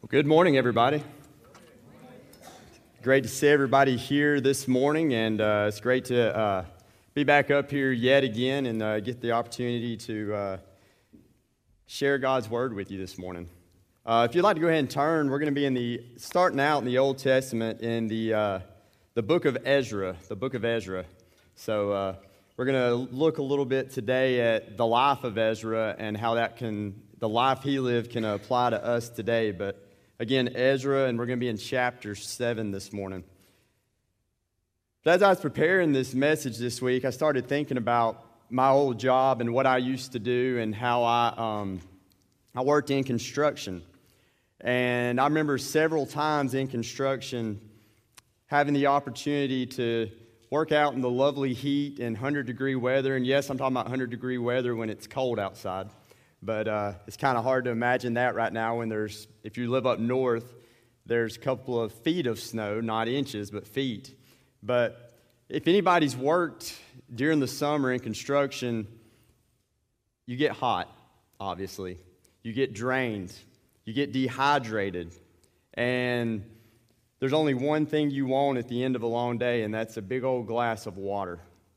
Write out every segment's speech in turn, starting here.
Good morning, everybody. Great to see everybody here this morning, and it's great to be back up here yet again and get the opportunity to share God's Word with you this morning. If you'd like to go ahead and turn, we're going to be starting out in the Old Testament in the book of Ezra, So we're going to look a little bit today at the life of Ezra and how the life he lived can apply to us today. But again, Ezra, and we're going to be in chapter 7 this morning. But as I was preparing this message this week, I started thinking about my old job and what I used to do and how I worked in construction. And I remember several times in construction having the opportunity to work out in the lovely heat and 100-degree weather. And yes, I'm talking about 100-degree weather when it's cold outside. But it's kind of hard to imagine that right now when if you live up north, there's a couple of feet of snow, not inches, but feet. But if anybody's worked during the summer in construction, you get hot, obviously. You get drained. You get dehydrated. And there's only one thing you want at the end of a long day, and that's a big old glass of water.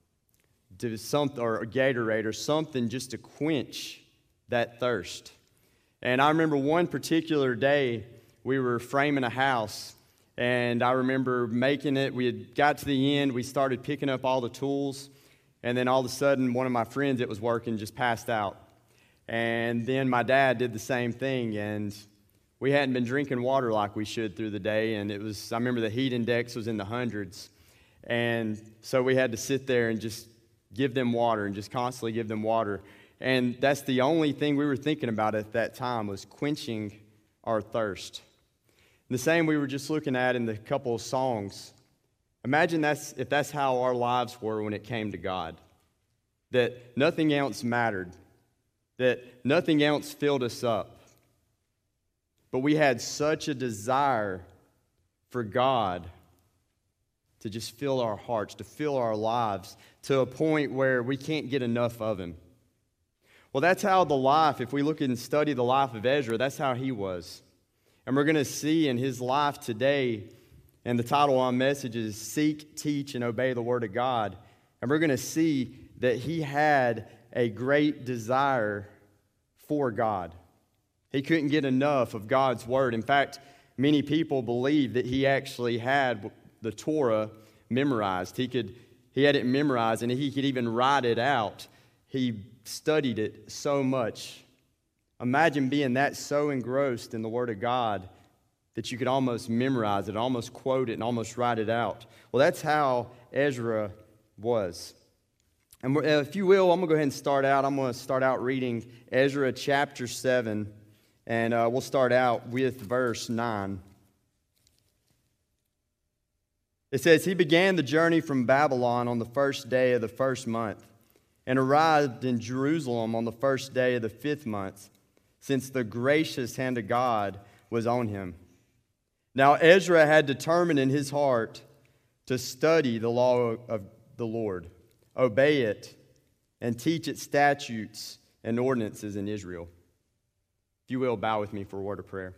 Or a Gatorade or something just to quench that thirst. And I remember one particular day, we were framing a house, and I remember making it. We had got to the end, we started picking up all the tools, and then all of a sudden, one of my friends that was working just passed out. And then my dad did the same thing, and we hadn't been drinking water like we should through the day, and I remember the heat index was in the hundreds. And so we had to sit there and just give them water and just constantly give them water. And that's the only thing we were thinking about at that time was quenching our thirst. And the same we were just looking at in the couple of songs. Imagine if that's how our lives were when it came to God. That nothing else mattered. That nothing else filled us up. But we had such a desire for God to just fill our hearts, to fill our lives, to a point where we can't get enough of Him. Well, that's how if we look and study the life of Ezra, that's how he was. And we're going to see in his life today, and the title on message is Seek, Teach, and Obey the Word of God. And we're going to see that he had a great desire for God. He couldn't get enough of God's Word. In fact, many people believe that he actually had the Torah memorized. He had it memorized, and he could even write it out. He studied it so much. Imagine being so engrossed in the Word of God that you could almost memorize it, almost quote it, and almost write it out. Well, that's how Ezra was. And if you will, I'm going to go ahead and start out. I'm going to start out reading Ezra chapter 7, and we'll start out with verse 9. It says, "He began the journey from Babylon on the first day of the first month, and arrived in Jerusalem on the first day of the 5th month, since the gracious hand of God was on him. Now Ezra had determined in his heart to study the law of the Lord, obey it, and teach its statutes and ordinances in Israel." If you will, bow with me for a word of prayer.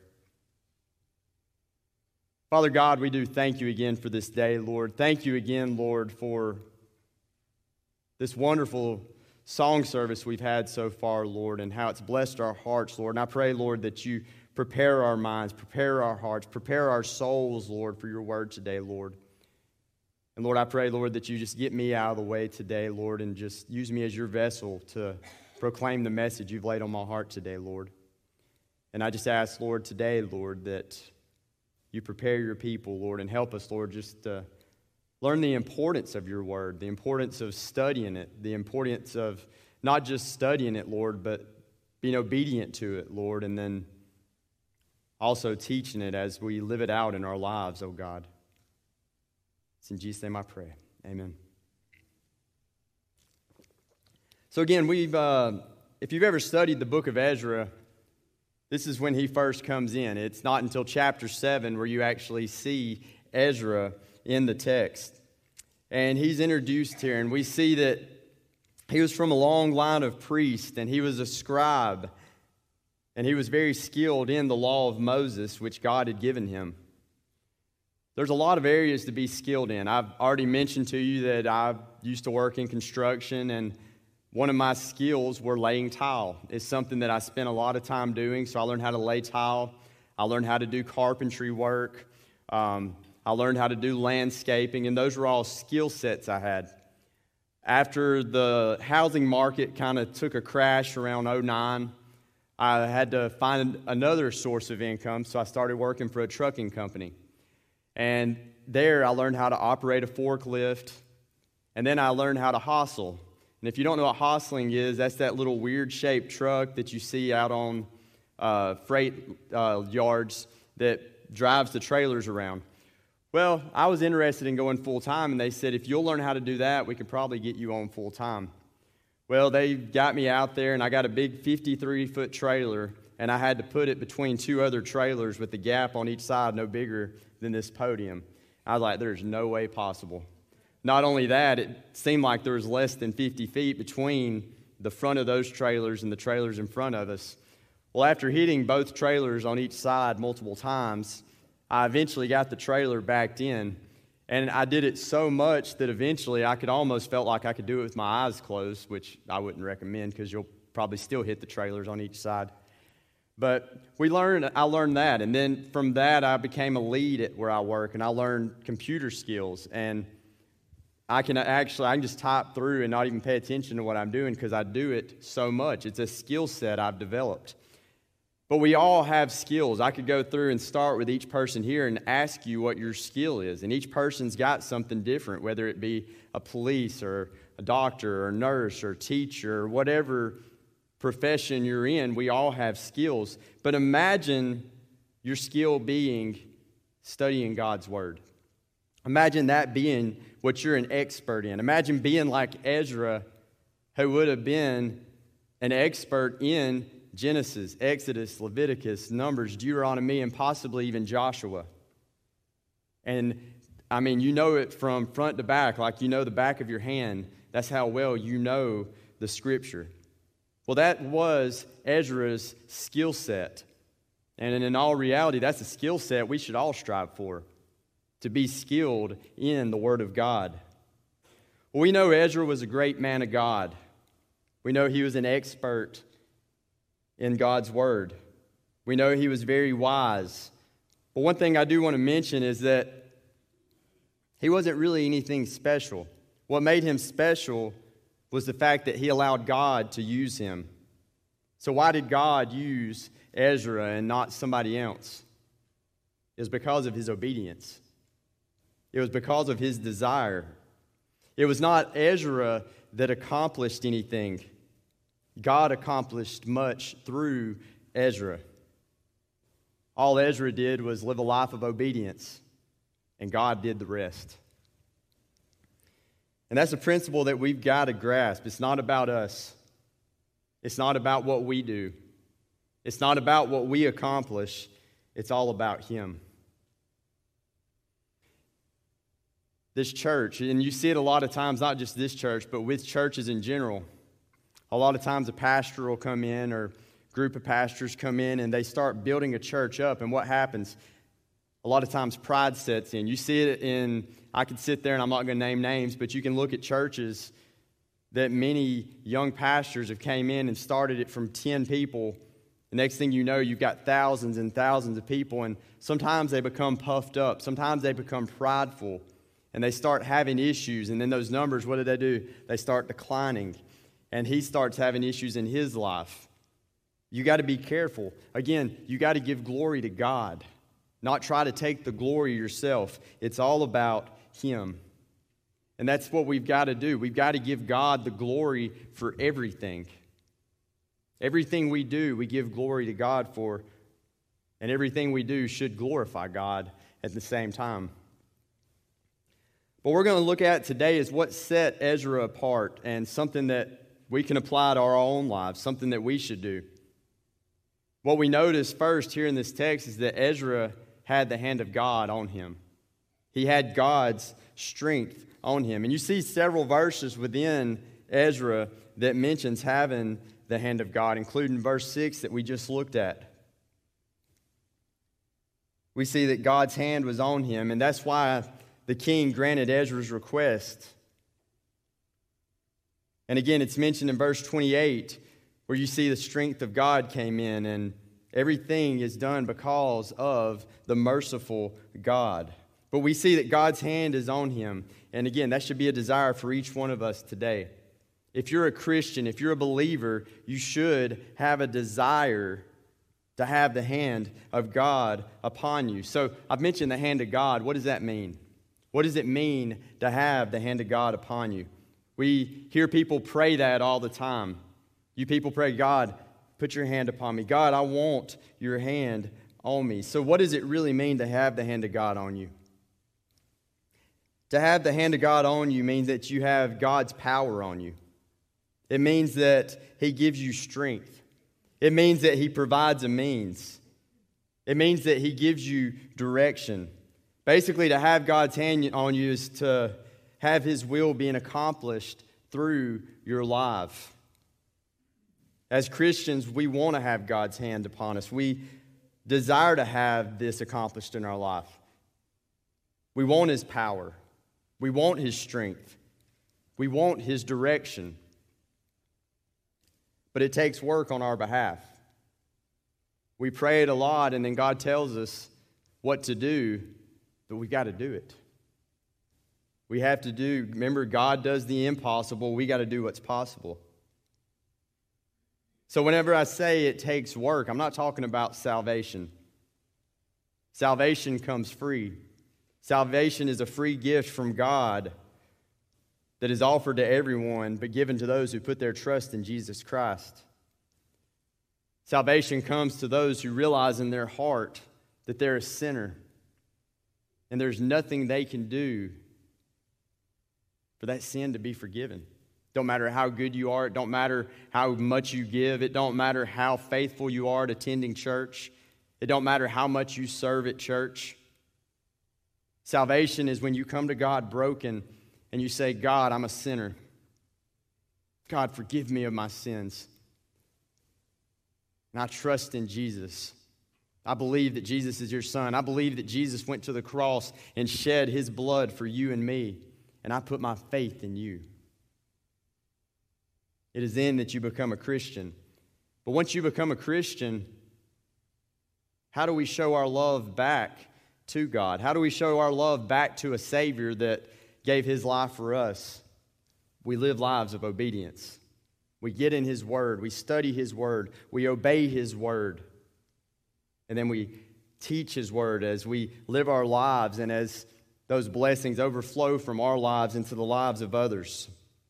Father God, we do thank you again for this day, Lord. Thank you again, Lord, for this wonderful song service we've had so far, Lord, and how it's blessed our hearts, Lord. And I pray, Lord, that you prepare our minds, prepare our hearts, prepare our souls, Lord, for your word today, Lord. And Lord, I pray, Lord, that you just get me out of the way today, Lord, and just use me as your vessel to proclaim the message you've laid on my heart today, Lord. And I just ask, Lord, today, Lord, that you prepare your people, Lord, and help us, Lord, just to learn the importance of your word, the importance of studying it, the importance of not just studying it, Lord, but being obedient to it, Lord, and then also teaching it as we live it out in our lives, oh God. It's in Jesus' name I pray. Amen. So again, if you've ever studied the book of Ezra, this is when he first comes in. It's not until chapter 7 where you actually see Ezra in the text. And he's introduced here, and we see that he was from a long line of priests, and he was a scribe. and he was very skilled in the law of Moses, which God had given him. There's a lot of areas to be skilled in. I've already mentioned to you that I used to work in construction, and one of my skills were laying tile. It's something that I spent a lot of time doing, so I learned how to lay tile. I learned how to do carpentry work. I learned how to do landscaping, and those were all skill sets I had. After the housing market kind of took a crash around 2009, I had to find another source of income, so I started working for a trucking company. And there I learned how to operate a forklift, and then I learned how to hostle. And if you don't know what hostling is, that's that little weird-shaped truck that you see out on freight yards that drives the trailers around. Well, I was interested in going full-time, and they said, if you'll learn how to do that, we could probably get you on full-time. Well, they got me out there, and I got a big 53-foot trailer, and I had to put it between two other trailers with a gap on each side no bigger than this podium. I was like, there's no way possible. Not only that, it seemed like there was less than 50 feet between the front of those trailers and the trailers in front of us. Well, after hitting both trailers on each side multiple times, I eventually got the trailer backed in, and I did it so much that eventually I could almost felt like I could do it with my eyes closed, which I wouldn't recommend because you'll probably still hit the trailers on each side. But I learned that, and then from that I became a lead at where I work, and I learned computer skills, and I can just type through and not even pay attention to what I'm doing because I do it so much. It's a skill set I've developed. But we all have skills. I could go through and start with each person here and ask you what your skill is. And each person's got something different, whether it be a police or a doctor or a nurse or a teacher or whatever profession you're in. We all have skills. But imagine your skill being studying God's Word. Imagine that being what you're an expert in. Imagine being like Ezra, who would have been an expert in Genesis, Exodus, Leviticus, Numbers, Deuteronomy, and possibly even Joshua. And, I mean, you know it from front to back, like you know the back of your hand. That's how well you know the Scripture. Well, that was Ezra's skill set. And in all reality, that's a skill set we should all strive for, to be skilled in the Word of God. Well, we know Ezra was a great man of God. We know he was an expert in God's Word. We know he was very wise. But one thing I do want to mention is that he wasn't really anything special. What made him special was the fact that he allowed God to use him. So why did God use Ezra and not somebody else? It was because of his obedience. It was because of his desire. It was not Ezra that accomplished anything. God accomplished much through Ezra. All Ezra did was live a life of obedience, and God did the rest. And that's a principle that we've got to grasp. It's not about us. It's not about what we do. It's not about what we accomplish. It's all about Him. This church, and you see it a lot of times, not just this church, but with churches in general. A lot of times a pastor will come in, or a group of pastors come in, and they start building a church up. And what happens? A lot of times pride sets in. You see it in, I could sit there and I'm not going to name names, but you can look at churches that many young pastors have came in and started it from 10 people. The next thing you know, you've got thousands and thousands of people, and sometimes they become puffed up. Sometimes they become prideful, and they start having issues. And then those numbers, what do? They start declining. And he starts having issues in his life. You got to be careful. Again, you got to give glory to God, not try to take the glory yourself. It's all about Him. And that's what we've got to do. We've got to give God the glory for everything. Everything we do, we give glory to God for. And everything we do should glorify God at the same time. What we're going to look at today is what set Ezra apart, and something that we can apply to our own lives, something that we should do. What we notice first here in this text is that Ezra had the hand of God on him. He had God's strength on him. And you see several verses within Ezra that mentions having the hand of God, including verse 6 that we just looked at. We see that God's hand was on him, and that's why the king granted Ezra's request. And again, it's mentioned in verse 28, where you see the strength of God came in, and everything is done because of the merciful God. But we see that God's hand is on him. And again, that should be a desire for each one of us today. If you're a Christian, if you're a believer, you should have a desire to have the hand of God upon you. So I've mentioned the hand of God. What does that mean? What does it mean to have the hand of God upon you? We hear people pray that all the time. You people pray, God, put your hand upon me. God, I want your hand on me. So what does it really mean to have the hand of God on you? To have the hand of God on you means that you have God's power on you. It means that He gives you strength. It means that He provides a means. It means that He gives you direction. Basically, to have God's hand on you is to have His will being accomplished through your life. As Christians, we want to have God's hand upon us. We desire to have this accomplished in our life. We want His power. We want His strength. We want His direction. But it takes work on our behalf. We pray it a lot, and then God tells us what to do, but we got to do it. We have to do, remember, God does the impossible. We got to do what's possible. So whenever I say it takes work, I'm not talking about salvation. Salvation comes free. Salvation is a free gift from God that is offered to everyone, but given to those who put their trust in Jesus Christ. Salvation comes to those who realize in their heart that they're a sinner, and there's nothing they can do for that sin to be forgiven. Don't matter how good you are. It don't matter how much you give. It don't matter how faithful you are at attending church. It don't matter how much you serve at church. Salvation is when you come to God broken and you say, God, I'm a sinner. God, forgive me of my sins. And I trust in Jesus. I believe that Jesus is your Son. I believe that Jesus went to the cross and shed His blood for you and me. And I put my faith in you. It is then that you become a Christian. But once you become a Christian, how do we show our love back to God? How do we show our love back to a Savior that gave His life for us? We live lives of obedience. We get in His Word. We study His Word. We obey His Word. And then we teach His Word as we live our lives and as those blessings overflow from our lives into the lives of others.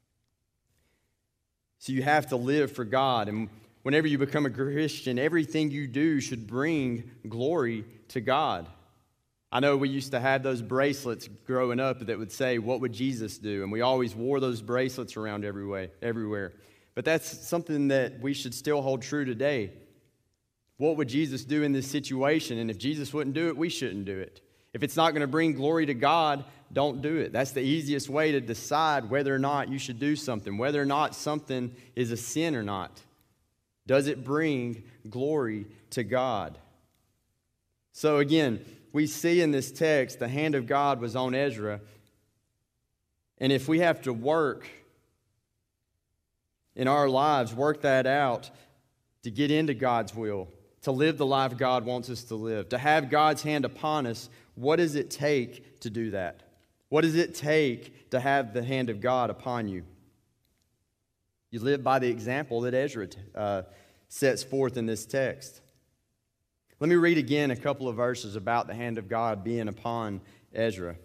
So you have to live for God. And whenever you become a Christian, everything you do should bring glory to God. I know we used to have those bracelets growing up that would say, what would Jesus do? And we always wore those bracelets around everywhere. But that's something that we should still hold true today. What would Jesus do in this situation? And if Jesus wouldn't do it, we shouldn't do it. If it's not going to bring glory to God, don't do it. That's the easiest way to decide whether or not you should do something, whether or not something is a sin or not. Does it bring glory to God? So again, we see in this text the hand of God was on Ezra. And if we have to work in our lives, work that out to get into God's will, to live the life God wants us to live, to have God's hand upon us, what does it take to do that? What does it take to have the hand of God upon you? You live by the example that Ezra sets forth in this text. Let me read again a couple of verses about the hand of God being upon Ezra.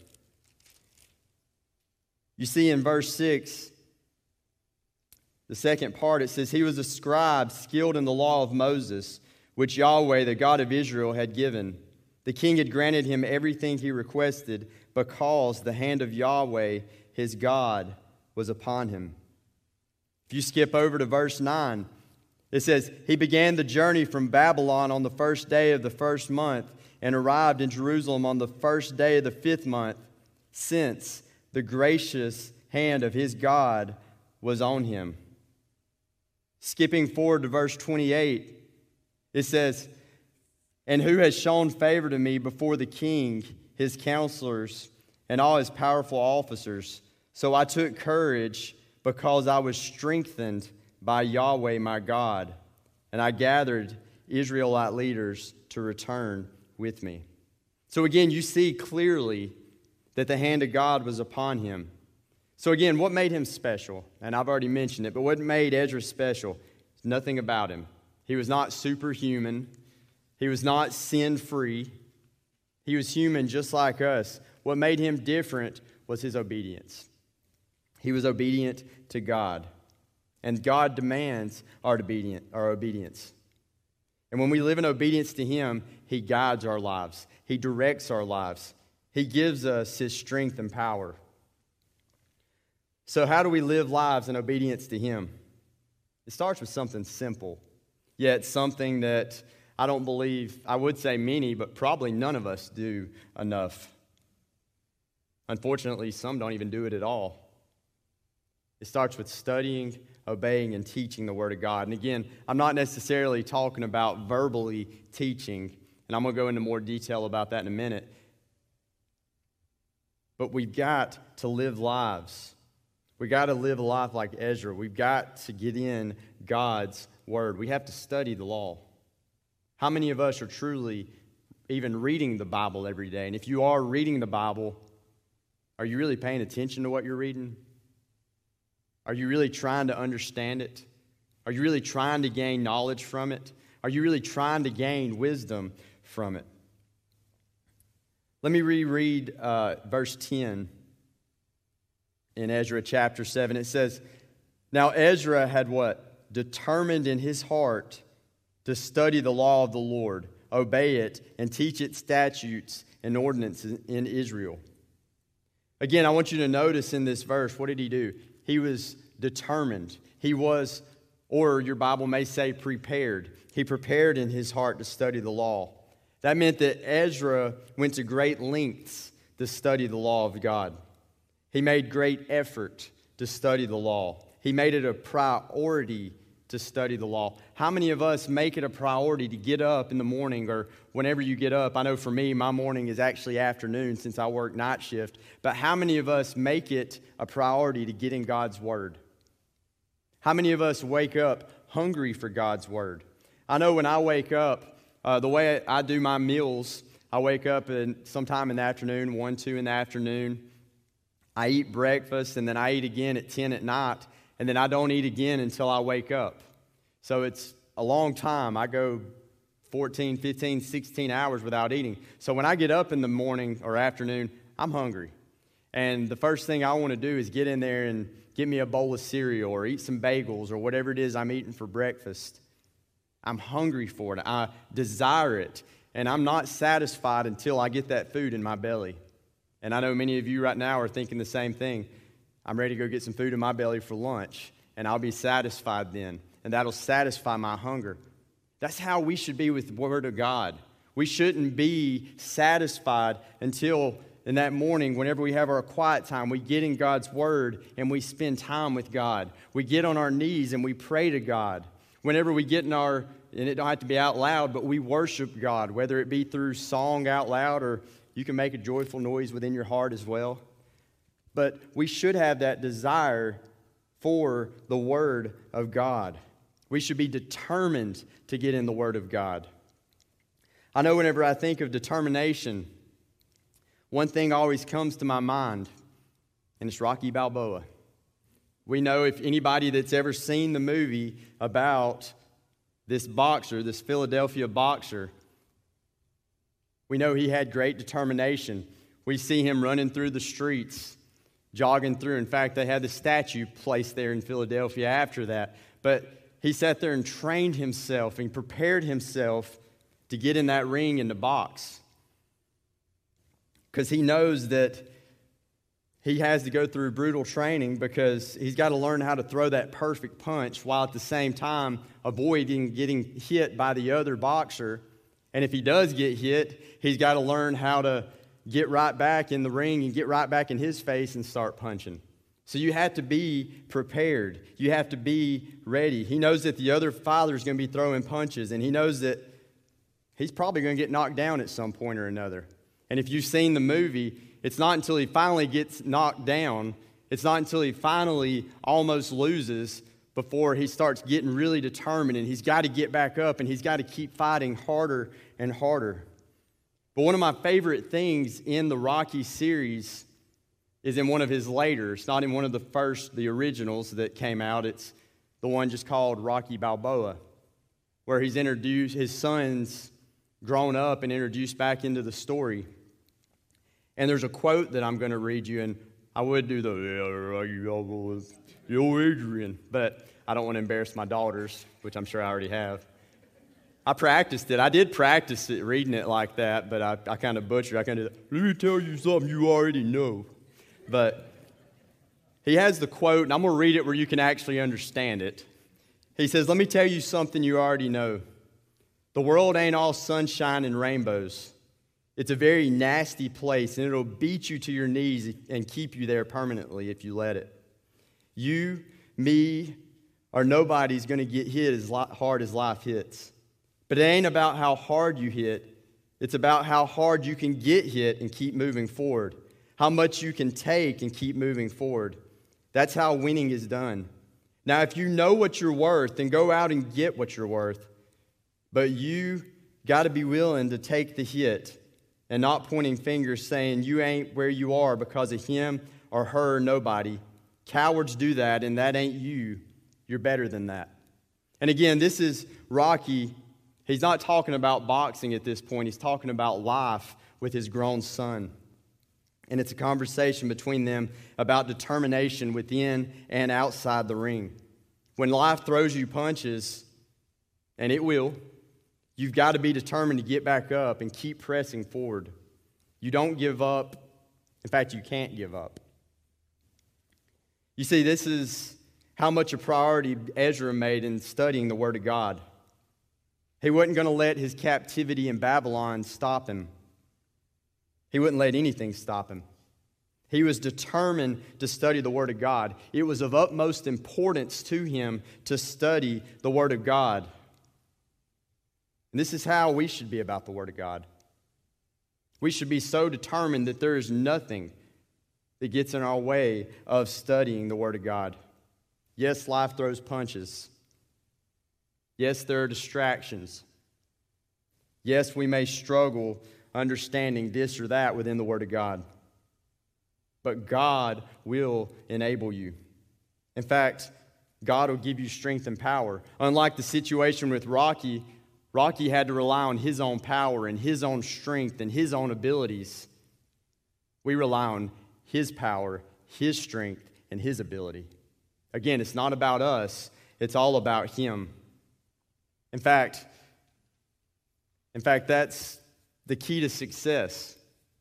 You see in verse 6, the second part, it says, He was a scribe skilled in the law of Moses, which Yahweh, the God of Israel, had given. The king had granted him everything he requested because the hand of Yahweh, his God, was upon him. If you skip over to verse 9, it says, He began the journey from Babylon on the first day of the first month and arrived in Jerusalem on the first day of the 5th month, since the gracious hand of his God was on him. Skipping forward to verse 28, it says, "And who has shown favor to me before the king, his counselors, and all his powerful officers? So I took courage because I was strengthened by Yahweh my God, and I gathered Israelite leaders to return with me." So again, you see clearly that the hand of God was upon him. So again, what made him special? And I've already mentioned it, but what made Ezra special? Nothing about him. He was not superhuman. He was not sin-free. He was human just like us. What made him different was his obedience. He was obedient to God. And God demands our obedience. And when we live in obedience to him, he guides our lives. He directs our lives. He gives us his strength and power. So how do we live lives in obedience to him? It starts with something simple, yet something that I don't believe, I would say many, but probably none of us do enough. Unfortunately, some don't even do it at all. It starts with studying, obeying, and teaching the Word of God. And again, I'm not necessarily talking about verbally teaching, and I'm going to go into more detail about that in a minute. But we've got to live lives. We've got to live a life like Ezra. We've got to get in God's Word. We have to study the law. How many of us are truly even reading the Bible every day? And if you are reading the Bible, are you really paying attention to what you're reading? Are you really trying to understand it? Are you really trying to gain knowledge from it? Are you really trying to gain wisdom from it? Let me reread verse 10 in Ezra chapter 7. It says, "Now Ezra had" what? "Determined in his heart to study the law of the Lord, obey it, and teach its statutes and ordinances in Israel." Again, I want you to notice in this verse, what did he do? He was determined. He was, or your Bible may say, prepared. He prepared in his heart to study the law. That meant that Ezra went to great lengths to study the law of God. He made great effort to study the law. He made it a priority to study the law. How many of us make it a priority to get up in the morning or whenever you get up? I know for me, my morning is actually afternoon since I work night shift. But how many of us make it a priority to get in God's Word? How many of us wake up hungry for God's Word? I know when I wake up, the way I do my meals, I wake up sometime in the afternoon, 1, 2 in the afternoon. I eat breakfast, and then I eat again at 10 at night, and then I don't eat again until I wake up. So it's a long time. I go 14, 15, 16 hours without eating. So when I get up in the morning or afternoon, I'm hungry. And the first thing I want to do is get in there and get me a bowl of cereal or eat some bagels or whatever it is I'm eating for breakfast. I'm hungry for it. I desire it. And I'm not satisfied until I get that food in my belly. And I know many of you right now are thinking the same thing. I'm ready to go get some food in my belly for lunch, and I'll be satisfied then. And that'll satisfy my hunger. That's how we should be with the Word of God. We shouldn't be satisfied until in that morning, whenever we have our quiet time, we get in God's Word and we spend time with God. We get on our knees and we pray to God. Whenever we get in and it don't have to be out loud, but we worship God, whether it be through song out loud or you can make a joyful noise within your heart as well. But we should have that desire for the Word of God. We should be determined to get in the Word of God. I know whenever I think of determination, one thing always comes to my mind, and it's Rocky Balboa. We know if anybody that's ever seen the movie about this boxer, this Philadelphia boxer, we know he had great determination. We see him running through the streets, jogging through. In fact, they had the statue placed there in Philadelphia after that. But he sat there and trained himself and prepared himself to get in that ring and to box. Because he knows that he has to go through brutal training because he's got to learn how to throw that perfect punch while at the same time avoiding getting hit by the other boxer. And if he does get hit, he's got to learn how to get right back in the ring and get right back in his face and start punching. So you have to be prepared. You have to be ready. He knows that the other father is going to be throwing punches, and he knows that he's probably going to get knocked down at some point or another. And if you've seen the movie, it's not until he finally gets knocked down, it's not until he finally almost loses before he starts getting really determined, and he's got to get back up, and he's got to keep fighting harder and harder. But one of my favorite things in the Rocky series is in one of his later. It's not in one of the originals that came out. It's the one just called Rocky Balboa, where he's introduced, his son's grown up and introduced back into the story. And there's a quote that I'm going to read you, and I would do Rocky Balboa, yo Adrian, but I don't want to embarrass my daughters, which I'm sure I already have. I practiced it. I did practice it, reading it like that, but I kind of butchered. I kind of, let me tell you something you already know. But he has the quote, and I'm going to read it where you can actually understand it. He says, let me tell you something you already know. The world ain't all sunshine and rainbows. It's a very nasty place, and it'll beat you to your knees and keep you there permanently if you let it. You, me, or nobody's going to get hit as hard as life hits. But it ain't about how hard you hit. It's about how hard you can get hit and keep moving forward. How much you can take and keep moving forward. That's how winning is done. Now, if you know what you're worth, then go out and get what you're worth. But you got to be willing to take the hit and not pointing fingers saying you ain't where you are because of him or her or nobody. Cowards do that, and that ain't you. You're better than that. And again, this is Rocky. He's not talking about boxing at this point. He's talking about life with his grown son. And it's a conversation between them about determination within and outside the ring. When life throws you punches, and it will, you've got to be determined to get back up and keep pressing forward. You don't give up. In fact, you can't give up. You see, this is how much a priority Ezra made in studying the Word of God. He wasn't going to let his captivity in Babylon stop him. He wouldn't let anything stop him. He was determined to study the Word of God. It was of utmost importance to him to study the Word of God. And this is how we should be about the Word of God. We should be so determined that there is nothing that gets in our way of studying the Word of God. Yes, life throws punches. Yes, there are distractions. Yes, we may struggle understanding this or that within the Word of God. But God will enable you. In fact, God will give you strength and power. Unlike the situation with Rocky, Rocky had to rely on his own power and his own strength and his own abilities. We rely on his power, his strength, and his ability. Again, it's not about us. It's all about him. In fact, that's the key to success.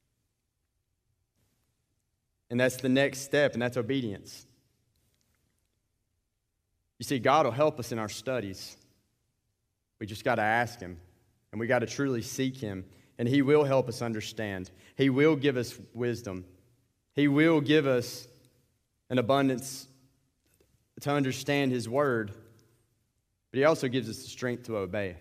And that's the next step, and that's obedience. You see, God will help us in our studies. We just got to ask him, and we got to truly seek him, and he will help us understand. He will give us wisdom. He will give us an abundance to understand his word, but he also gives us the strength to obey.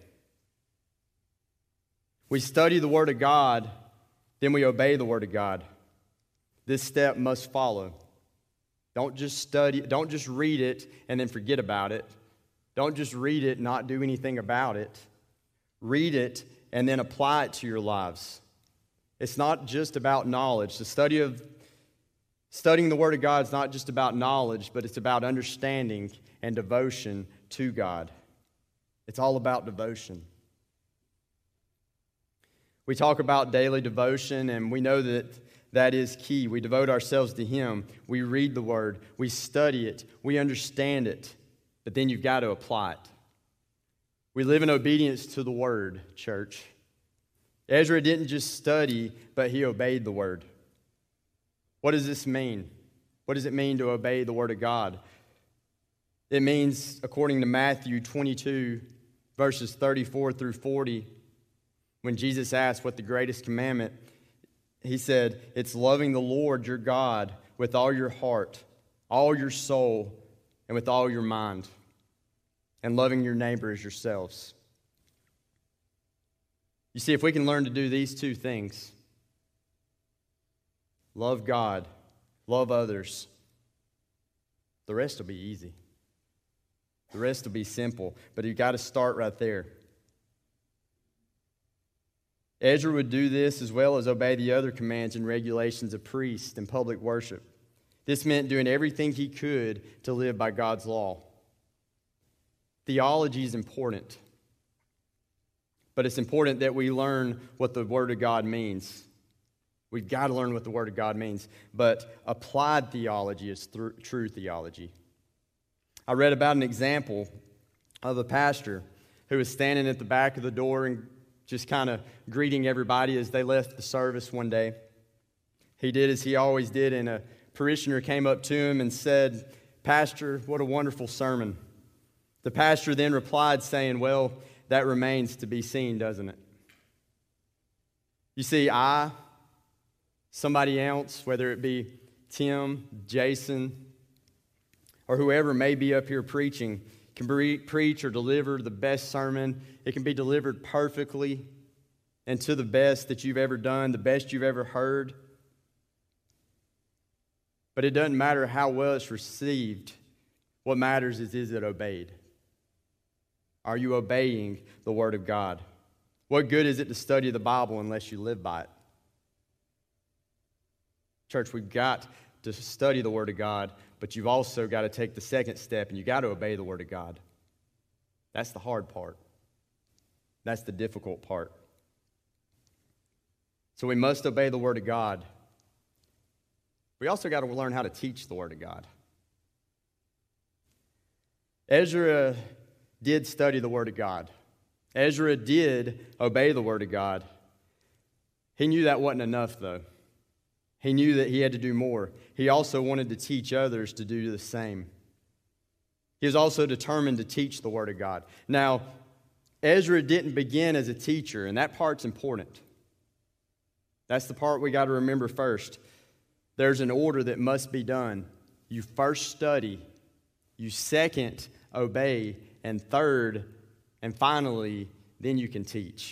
We study the Word of God, then we obey the Word of God. This step must follow. Don't just study, don't just read it and then forget about it. Don't just read it and not do anything about it. Read it and then apply it to your lives. It's not just about knowledge. Studying the Word of God is not just about knowledge, but it's about understanding and devotion to God. It's all about devotion. We talk about daily devotion, and we know that that is key. We devote ourselves to him. We read the Word. We study it. We understand it. But then you've got to apply it. We live in obedience to the Word, church. Ezra didn't just study, but he obeyed the Word. What does this mean? What does it mean to obey the Word of God? It means, according to Matthew 22, verses 34 through 40, when Jesus asked what the greatest commandment, he said, it's loving the Lord your God with all your heart, all your soul, and with all your mind, and loving your neighbor as yourselves. You see, if we can learn to do these two things, love God, love others, the rest will be easy. The rest will be simple, but you've got to start right there. Ezra would do this as well as obey the other commands and regulations of priests and public worship. This meant doing everything he could to live by God's law. Theology is important, but it's important that we learn what the Word of God means. We've got to learn what the Word of God means, but applied theology is true theology. I read about an example of a pastor who was standing at the back of the door and just kind of greeting everybody as they left the service one day. He did as he always did, and a parishioner came up to him and said, "Pastor, what a wonderful sermon." The pastor then replied saying, "Well, that remains to be seen, doesn't it?" You see, somebody else, whether it be Tim, Jason, or whoever may be up here preaching, can preach or deliver the best sermon. It can be delivered perfectly and to the best that you've ever done, the best you've ever heard. But it doesn't matter how well it's received. What matters is it obeyed? Are you obeying the Word of God? What good is it to study the Bible unless you live by it? Church, we've got to study the Word of God, but you've also got to take the second step, and you've got to obey the Word of God. That's the hard part. That's the difficult part. So we must obey the Word of God. We also got to learn how to teach the Word of God. Ezra did study the Word of God. Ezra did obey the Word of God. He knew that wasn't enough, though. He knew that he had to do more. He also wanted to teach others to do the same. He was also determined to teach the Word of God. Now, Ezra didn't begin as a teacher, and that part's important. That's the part we got to remember first. There's an order that must be done. You first study, you second obey, and third, and finally, then you can teach.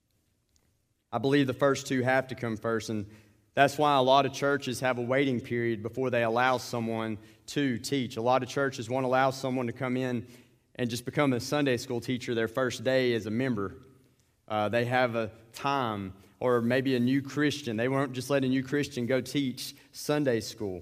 I believe the first two have to come first, and that's why a lot of churches have a waiting period before they allow someone to teach. A lot of churches won't allow someone to come in and just become a Sunday school teacher their first day as a member. They have a time, or maybe a new Christian. They won't just let a new Christian go teach Sunday school.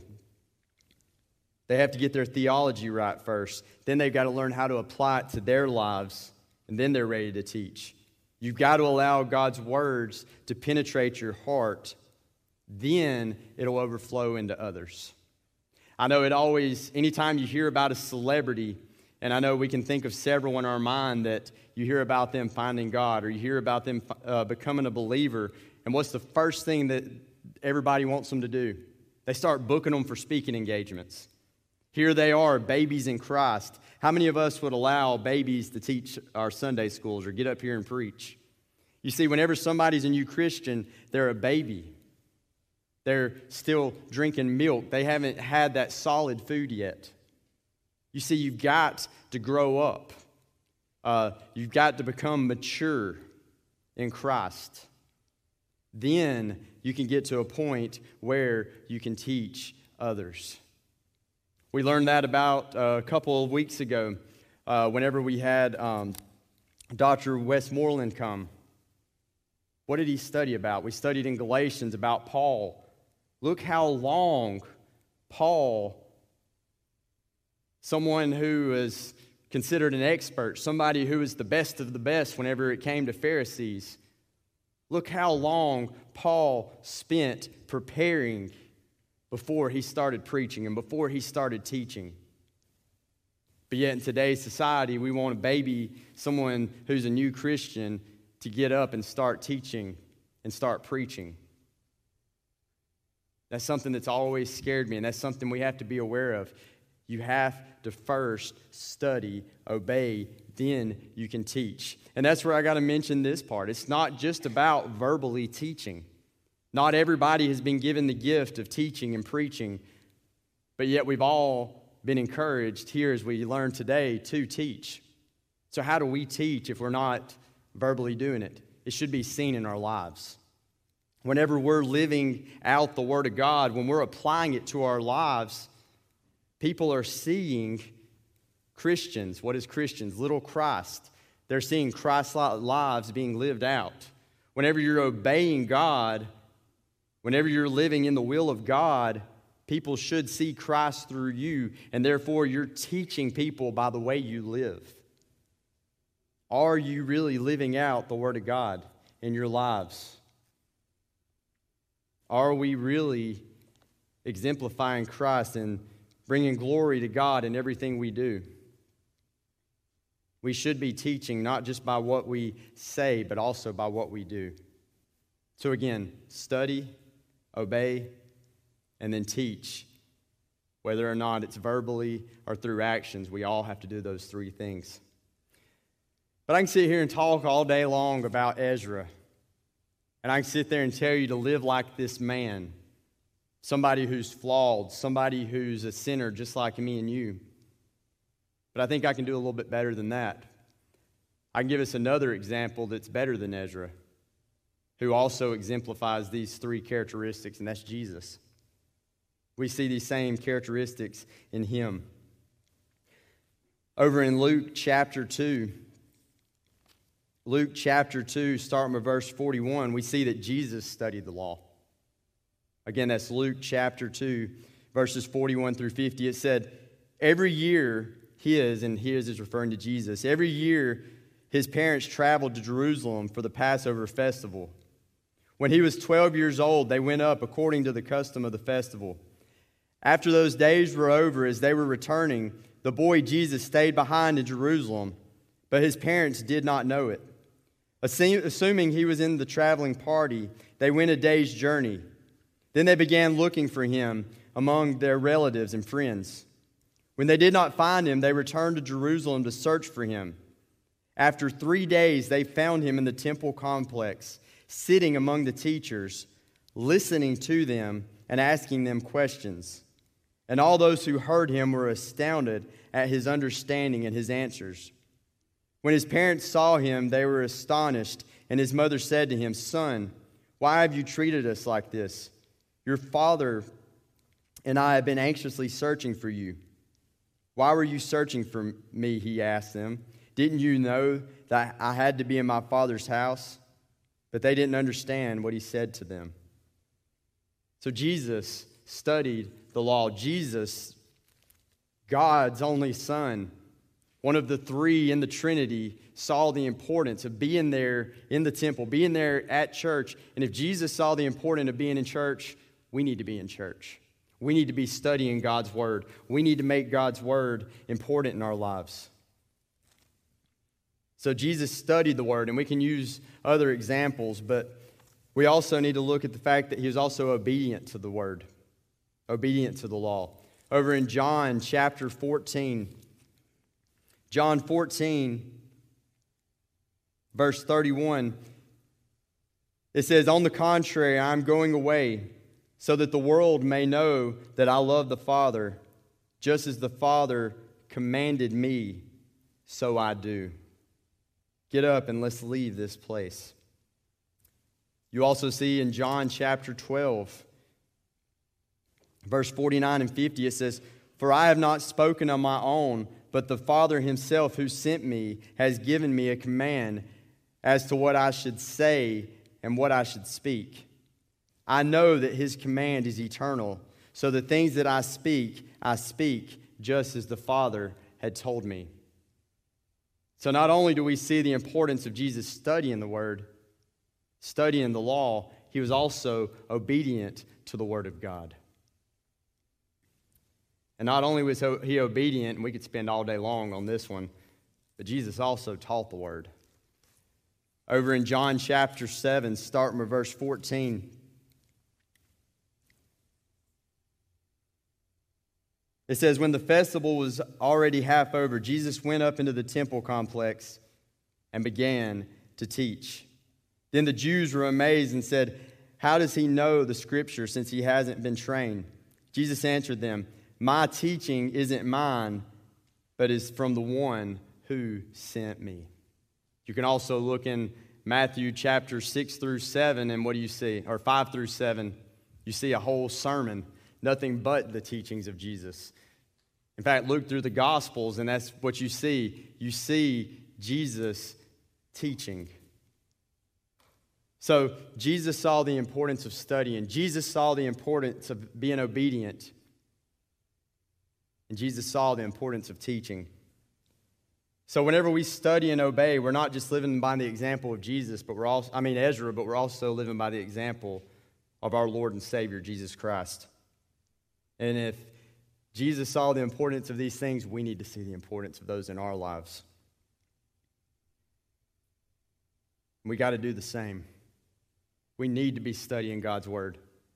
They have to get their theology right first. Then they've got to learn how to apply it to their lives, and then they're ready to teach. You've got to allow God's words to penetrate your heart. Then it'll overflow into others. I know anytime you hear about a celebrity, and I know we can think of several in our mind that you hear about them finding God, or you hear about them becoming a believer, and what's the first thing that everybody wants them to do? They start booking them for speaking engagements. Here they are, babies in Christ. How many of us would allow babies to teach our Sunday schools or get up here and preach? You see, whenever somebody's a new Christian, they're a baby. They're still drinking milk. They haven't had that solid food yet. You see, you've got to grow up. You've got to become mature in Christ. Then you can get to a point where you can teach others. We learned that about a couple of weeks ago whenever we had Dr. Westmoreland come. What did he study about? We studied in Galatians about Paul. Look how long Paul, someone who is considered an expert, somebody who was the best of the best whenever it came to Pharisees, look how long Paul spent preparing before he started preaching and before he started teaching. But yet in today's society, we want a baby, someone who's a new Christian, to get up and start teaching and start preaching. That's something that's always scared me, and that's something we have to be aware of. You have to first study, obey, then you can teach. And that's where I got to mention this part. It's not just about verbally teaching. Not everybody has been given the gift of teaching and preaching, but yet we've all been encouraged here as we learn today to teach. So how do we teach if we're not verbally doing it? It should be seen in our lives. Whenever we're living out the Word of God, when we're applying it to our lives, people are seeing Christians. What is Christians? Little Christ. They're seeing Christ-like lives being lived out. Whenever you're obeying God, whenever you're living in the will of God, people should see Christ through you, and therefore you're teaching people by the way you live. Are you really living out the Word of God in your lives? Are we really exemplifying Christ and bringing glory to God in everything we do? We should be teaching not just by what we say, but also by what we do. So again, study, obey, and then teach. Whether or not it's verbally or through actions, we all have to do those three things. But I can sit here and talk all day long about Ezra. And I can sit there and tell you to live like this man. Somebody who's flawed, somebody who's a sinner just like me and you. But I think I can do a little bit better than that. I can give us another example that's better than Ezra, who also exemplifies these three characteristics, and that's Jesus. We see these same characteristics in him. Over in Luke chapter 2, starting with verse 41, we see that Jesus studied the law. Again, that's Luke chapter 2, verses 41 through 50. It said, every year his is referring to Jesus, every year his parents traveled to Jerusalem for the Passover festival. When he was 12 years old, they went up according to the custom of the festival. After those days were over, as they were returning, the boy Jesus stayed behind in Jerusalem, but his parents did not know it. Assuming he was in the traveling party, they went a day's journey. Then they began looking for him among their relatives and friends. When they did not find him, they returned to Jerusalem to search for him. After 3 days, they found him in the temple complex, sitting among the teachers, listening to them and asking them questions. And all those who heard him were astounded at his understanding and his answers. When his parents saw him, they were astonished, and his mother said to him, "Son, why have you treated us like this? Your father and I have been anxiously searching for you." "Why were you searching for me?" he asked them. "Didn't you know that I had to be in my Father's house?" But they didn't understand what he said to them. So Jesus studied the law. Jesus, God's only Son, one of the three in the Trinity, saw the importance of being there in the temple, being there at church. And if Jesus saw the importance of being in church, we need to be in church. We need to be studying God's Word. We need to make God's Word important in our lives. So Jesus studied the Word, and we can use other examples, but we also need to look at the fact that he was also obedient to the Word, obedient to the law. Over in John chapter 14, John 14, verse 31, it says, "On the contrary, I am going away, so that the world may know that I love the Father, just as the Father commanded me, so I do." Get up and let's leave this place. You also see in John chapter 12, verse 49 and 50, it says, "For I have not spoken on my own, but the Father himself who sent me has given me a command as to what I should say and what I should speak. I know that his command is eternal, so the things that I speak just as the Father had told me." So not only do we see the importance of Jesus studying the Word, studying the law, he was also obedient to the Word of God. And not only was he obedient, and we could spend all day long on this one, but Jesus also taught the Word. Over in John chapter 7, starting with verse 14, it says, "When the festival was already half over, Jesus went up into the temple complex and began to teach. Then the Jews were amazed and said, 'How does he know the Scripture since he hasn't been trained?' Jesus answered them, my teaching isn't mine, but is from the one who sent me. You can also look in Matthew chapter 6 through 7, and what do you see? Or 5 through 7, you see a whole sermon, nothing but the teachings of Jesus. In fact, look through the Gospels, and that's what you see. You see Jesus teaching. So Jesus saw the importance of studying. Jesus saw the importance of being obedient. And Jesus saw the importance of teaching. So whenever we study and obey, we're not just living by the example of Jesus, but Ezra, but we're also living by the example of our Lord and Savior, Jesus Christ. And if Jesus saw the importance of these things, we need to see the importance of those in our lives. We got to do the same. We need to be studying God's Word.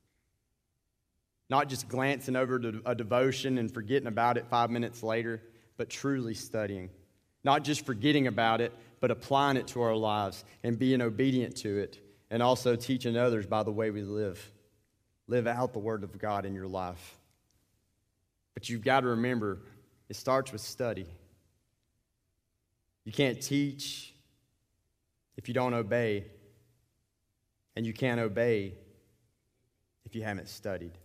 Not just glancing over to a devotion and forgetting about it 5 minutes later, but truly studying. Not just forgetting about it, but applying it to our lives and being obedient to it, and also teaching others by the way we live. Live out the Word of God in your life. But you've got to remember, it starts with study. You can't teach if you don't obey, and you can't obey if you haven't studied.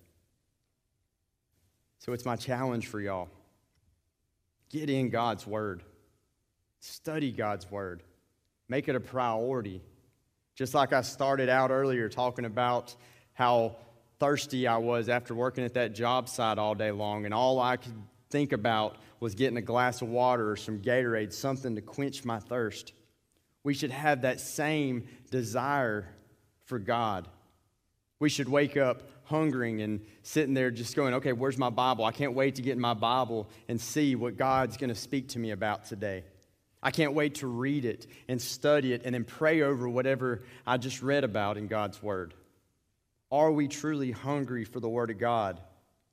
So it's my challenge for y'all. Get in God's Word. Study God's Word. Make it a priority. Just like I started out earlier talking about how thirsty I was after working at that job site all day long, and all I could think about was getting a glass of water or some Gatorade, something to quench my thirst. We should have that same desire for God. We should wake up hungering and sitting there just going, okay, where's my Bible? I can't wait to get in my Bible and see what God's going to speak to me about today. I can't wait to read it and study it and then pray over whatever I just read about in God's Word. Are we truly hungry for the Word of God?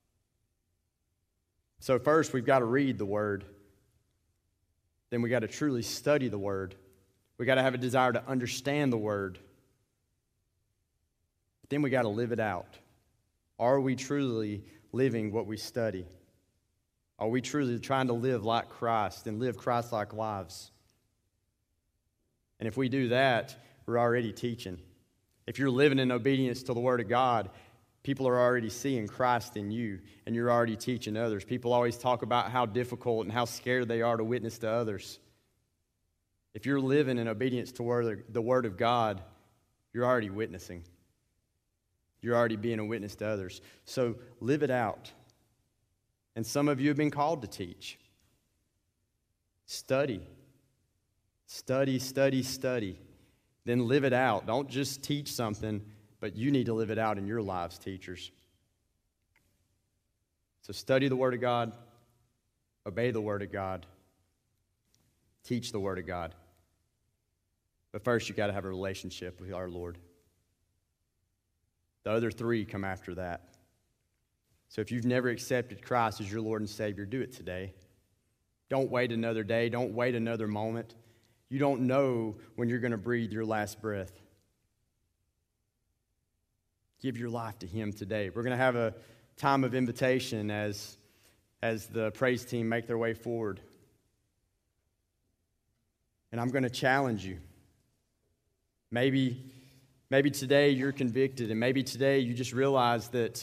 So first, we've got to read the Word. Then we got to truly study the Word. We got to have a desire to understand the Word. But then we got to live it out. Are we truly living what we study? Are we truly trying to live like Christ and live Christ-like lives? And if we do that, we're already teaching. If you're living in obedience to the Word of God, people are already seeing Christ in you, and you're already teaching others. People always talk about how difficult and how scared they are to witness to others. If you're living in obedience to the Word of God, you're already witnessing. You're already being a witness to others. So live it out. And some of you have been called to teach. Study. Study, study, study. Then live it out. Don't just teach something, but you need to live it out in your lives, teachers. So study the Word of God. Obey the Word of God. Teach the Word of God. But first, you've got to have a relationship with our Lord. The other three come after that. So if you've never accepted Christ as your Lord and Savior, do it today. Don't wait another day. Don't wait another moment. You don't know when you're going to breathe your last breath. Give your life to Him today. We're going to have a time of invitation as the praise team make their way forward. And I'm going to challenge you. Maybe today you're convicted, and maybe today you just realize that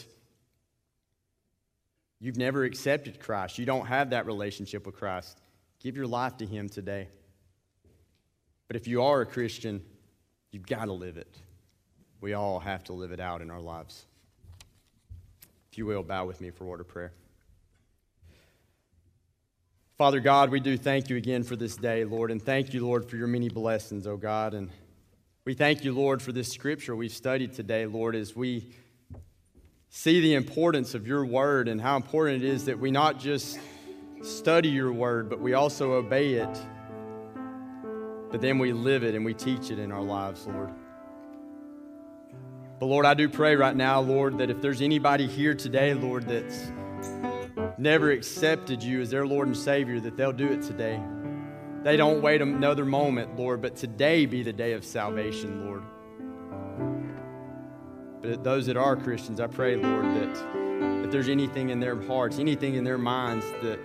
you've never accepted Christ. You don't have that relationship with Christ. Give your life to Him today. But if you are a Christian, you've got to live it. We all have to live it out in our lives. If you will, bow with me for a word of prayer. Father God, we do thank you again for this day, Lord, and thank you, Lord, for your many blessings, oh God. And we thank you, Lord, for this scripture we've studied today, Lord, as we see the importance of your word and how important it is that we not just study your word, but we also obey it. But then we live it and we teach it in our lives, Lord. But Lord, I do pray right now, Lord, that if there's anybody here today, Lord, that's never accepted you as their Lord and Savior, that they'll do it today. They don't wait another moment, Lord, but today be the day of salvation, Lord. But those that are Christians, I pray, Lord, that If there's anything in their hearts, anything in their minds that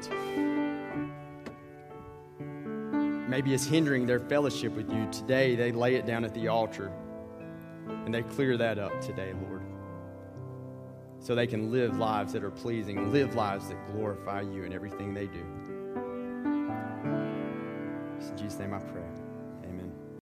maybe is hindering their fellowship with you, today they lay it down at the altar and they clear that up today, Lord, so they can live lives that are pleasing, live lives that glorify you in everything they do. In Jesus' name I pray.